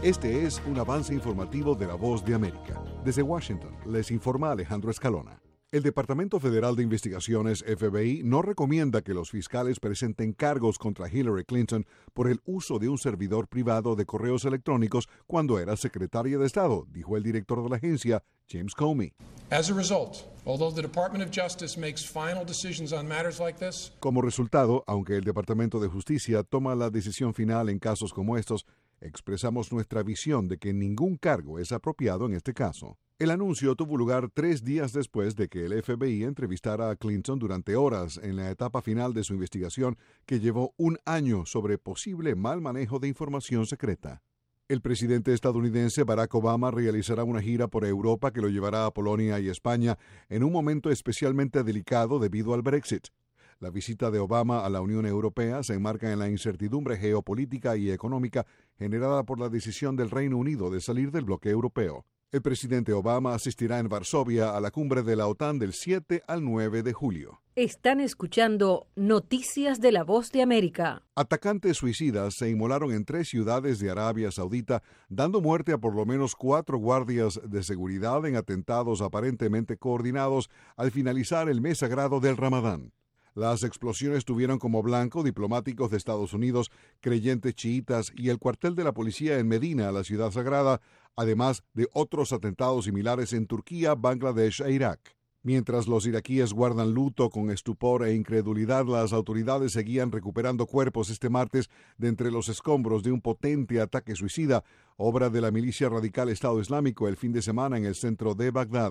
Este es un avance informativo de La Voz de América. Desde Washington, les informa Alejandro Escalona. El Departamento Federal de Investigaciones, FBI, no recomienda que los fiscales presenten cargos contra Hillary Clinton por el uso de un servidor privado de correos electrónicos cuando era secretaria de Estado, dijo el director de la agencia, James Comey. As a result, although the Department of Justice makes final decisions on matters like this, Como resultado, aunque el Departamento de Justicia toma la decisión final en casos como estos, expresamos nuestra visión de que ningún cargo es apropiado en este caso. El anuncio tuvo lugar 3 días después de que el FBI entrevistara a Clinton durante horas en la etapa final de su investigación que llevó 1 año sobre posible mal manejo de información secreta. El presidente estadounidense Barack Obama realizará una gira por Europa que lo llevará a Polonia y España en un momento especialmente delicado debido al Brexit. La visita de Obama a la Unión Europea se enmarca en la incertidumbre geopolítica y económica generada por la decisión del Reino Unido de salir del bloque europeo. El presidente Obama asistirá en Varsovia a la cumbre de la OTAN del 7 al 9 de julio. Están escuchando Noticias de La Voz de América. Atacantes suicidas se inmolaron en 3 ciudades de Arabia Saudita, dando muerte a por lo menos 4 guardias de seguridad en atentados aparentemente coordinados al finalizar el mes sagrado del Ramadán. Las explosiones tuvieron como blanco diplomáticos de Estados Unidos, creyentes chiitas y el cuartel de la policía en Medina, la ciudad sagrada, además de otros atentados similares en Turquía, Bangladesh e Irak. Mientras los iraquíes guardan luto con estupor e incredulidad, las autoridades seguían recuperando cuerpos este martes de entre los escombros de un potente ataque suicida, obra de la milicia radical Estado Islámico el fin de semana en el centro de Bagdad.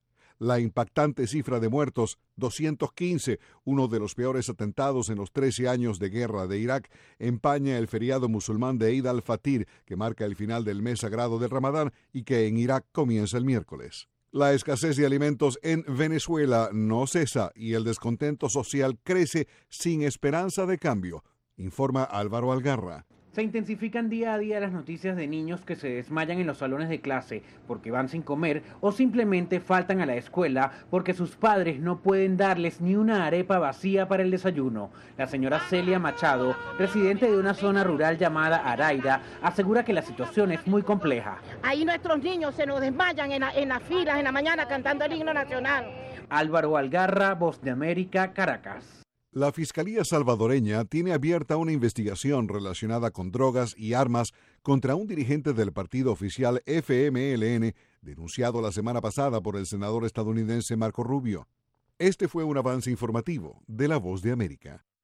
La impactante cifra de muertos, 215, uno de los peores atentados en los 13 años de guerra de Irak, empaña el feriado musulmán de Eid al-Fatir, que marca el final del mes sagrado del Ramadán y que en Irak comienza el miércoles. La escasez de alimentos en Venezuela no cesa y el descontento social crece sin esperanza de cambio, informa Álvaro Algarra. Se intensifican día a día las noticias de niños que se desmayan en los salones de clase porque van sin comer o simplemente faltan a la escuela porque sus padres no pueden darles ni una arepa vacía para el desayuno. La señora Celia Machado, residente de una zona rural llamada Araira, asegura que la situación es muy compleja. Ahí nuestros niños se nos desmayan en las filas en la mañana cantando el himno nacional. Álvaro Algarra, Voz de América, Caracas. La Fiscalía salvadoreña tiene abierta una investigación relacionada con drogas y armas contra un dirigente del partido oficial FMLN, denunciado la semana pasada por el senador estadounidense Marco Rubio. Este fue un avance informativo de La Voz de América.